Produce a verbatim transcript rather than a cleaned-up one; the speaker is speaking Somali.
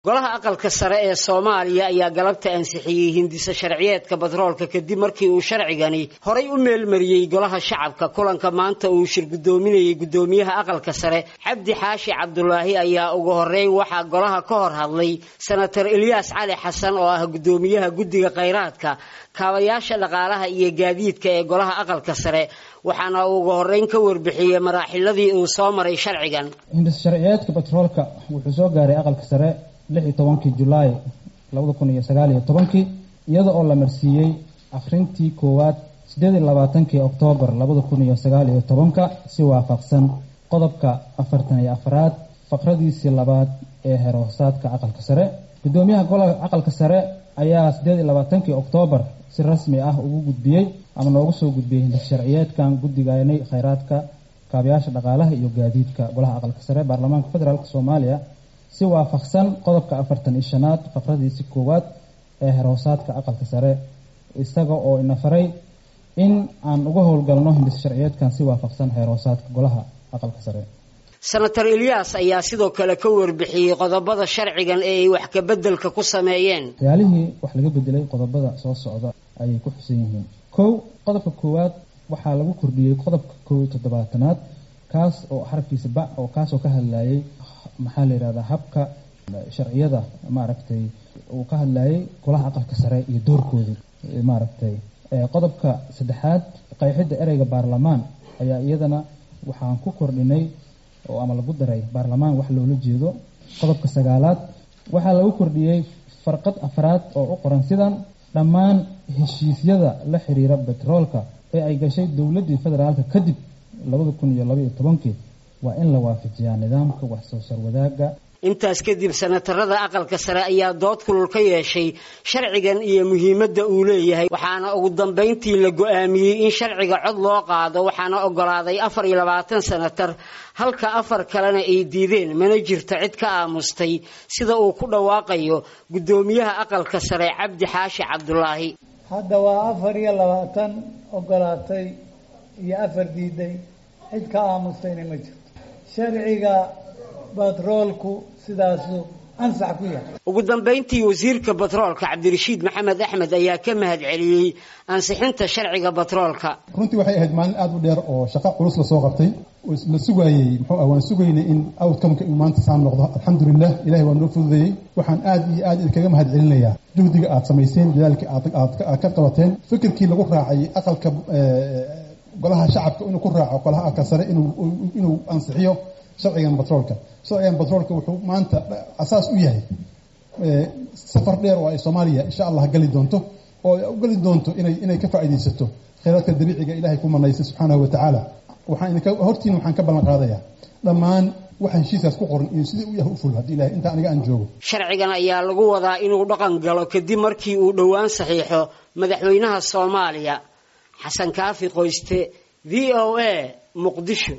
golaha aqalka sare ee Soomaaliya ayaa galabta ansixiyay hindisa sharciyeedka batroolka kadib markii uu sharcigani horay u meelmariyay golaha shacabka kulanka maanta uu shir gudoominayay gudoomiyaha aqalka sare Cabdi Xaashi Cabdullaahi ayaa ugu horeey waxa golaha ka hor hadlay senator Ilyas Cali Xasan oo ah gudoomiyaha guddiga kheyraadka kaabayaasha dhaqaalaha iyo gaadiidka ee golaha aqalka sare waxaana ugu horeyn ka warbixiyay maraaxiladii uu soo maray sharcigan hindisa sharciyeedka batroolka wuxuu soo gaaray aqalka sare lix iyo tobankii July laba kun iyo sagaal iyo toban iyada oo la marsiiyay akhrintii koowaad siddeed iyo labaatankii Oktoobar laba kun iyo sagaal iyo toban si waafaqsan qodobka afartan iyo afraad faqradiisii labaad ee heeroosaadka aqalka sare gudoomiyaha golaha aqalka sare ayaa siddeed iyo labaatankii Oktoobar si rasmi ah ugu gudbiyay ama noogu soo gudbiyay hindisa sharciyeedkan guddigaynay kheyraadka kaabayaasha dhaqaalaha iyo gaadiidka golaha aqalka sare baarlamaanka federaalka Soomaaliya si waafaqsan qodobka afartan iyo shanaad faqradiisii koowaad ee heeroosaadka aqalka sare isaga oo ina faray in aan uga howlgalno hindisa sharciyeedkan si waafaqsan heeroosaadka golaha aqalka sare senator Ilyas ayaa sidoo kale ka warbixiyay qodobada sharcigan ee wax ka bedelka ku sameeyeen yaalihii wax laga bedelay qodobada soo socda ayay ku xusan yihiin kow qodobka koowaad waxaa lagu kordhiyay qodobka kow iyo toddobaatanaad kaas oo xarafkiisa ba oo kaas oo ka hadlayay maxaa la yiraahdaa habka sharciyada maaragtay uu ka hadlayay golaha aqalka sare iyo doorkooda maaragtay qodobka saddexaad qeexida ereyga baarlamaan ayaa iyadana waxaan ku kordhinay oo ama lagu daray baarlamaan wax loola jeedo qodobka sagaalaad waxaa lagu kordhiyay farqad afraad oo u qoran sidan dhammaan heshiisyada la xiriira batroolka ee ay gashay dowladda federaalka kadib laba kun iyo laba iyo toban waa in la waafajiyaa nidaamka wax soo saar wadaaga intaas kadib senatarada aqalka sare ayaa dood kulul ka yeeshay sharcigan iyo muhiimadda uu leeyahay waxaana ugu dambeyntii la go'aamiyay in sharciga cod loo qaado waxaana ogolaaday afar iyo labaatan senatar halka afar kalena ay diideen mana jirto cid ka aamustay sida uu ku dhawaaqayo gudoomiyaha aqalka sare Cabdi Xaashi Cabdullaahi hadda waa afar iyo labaatan ogolaatay iyo afar diiday cid ka aamustayna ma jirto sharciga batroolku sidaasu ansax ku yahay ugu dambeyntii wasiirka batroolka Cabdirashiid Maxamed Axmed ayaa ka mahadceliyay ansixinta sharciga batroolka runtii waxay ahayd maalin aad u dheer oo shaqo culus la soo qabtay oo la sugayay muxuu ah waan sugaynay in outcome-ka uu maanta saan noqdo alxamdulillah ilaahay waa noo fududeeyay waxaan aad iyo aad idinkaga mahadcelinayaa juhdiga aad samayseen dadaalkii aad aad ka qabateen fikirkii lagu raacay aqalka golaha shacabka inuu ku raaco golaha aqalka sare inuu inuu ansixiyo sharcigan batroolka sharcigan batroolka wuxuu maanta asaas u yahay safar dheer oo ay Soomaaliya insha Allah gali doonto oo ay u gali doonto inay inay ka faa'iideysato kheyraadka dabiiciga Ilaahay ku manaysay subhanahu wa ta'ala waxaan idinka hortiin waxaan ka ballan qaadayaa dhammaan waxaan heshiiskaas ku qoran in sidii uu yahay u ful hadii Ilaahay inta aniga aan joogo sharcigan ayaa lagu wadaa inuu dhaqan galo kadib markii uu dhawaan saxiixo madaxweynaha Soomaaliya Xasan Kaafi Qoyste V O A Muqdisho.